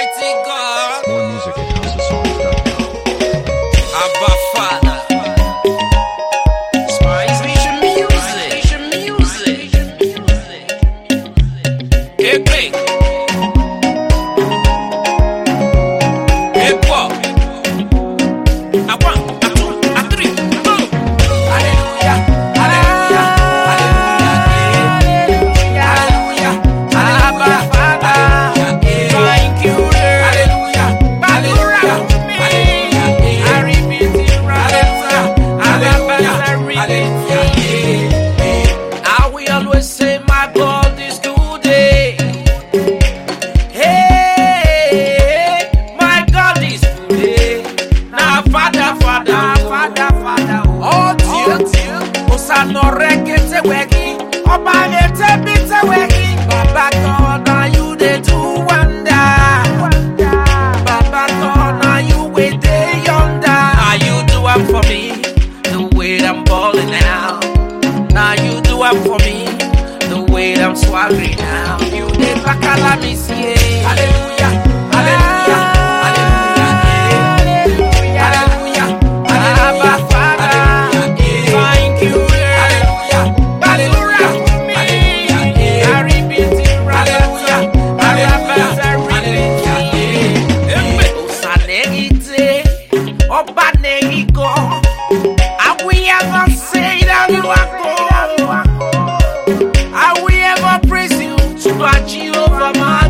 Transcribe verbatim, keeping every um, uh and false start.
Almighty God. More music at house of songs dot com. Abba Father. Inspiration music. music. Hey, quick. Hey, what? A one, a two, a three, go. Hallelujah, hallelujah, hallelujah, hallelujah, Abba Father. Thank you, Lord. Hallelujah, hallelujah, hallelujah. I repeat it, hallelujah, hallelujah, hallelujah. I will always say my God is today. Hey, my God is today. Now, Father, Father, Father, Father. Oh, dear, dear. Osano rekete weki. Oba ete bite weki. Baba God, now you dey do wonder. Baba God, now you wait there yonder. Now you do it for me. The way I'm balling now. Now you do it for me. The way I'm swaggering now. You did back a la me see. Hallelujah, hallelujah, hallelujah, hallelujah, Abba Father. Thank you, hallelujah, hallelujah, hallelujah. I repeat it, hallelujah, hallelujah, hallelujah. Osanegite, Obanegiko. Have we ever say that you are God? Have we ever praise you to our Jehovah, my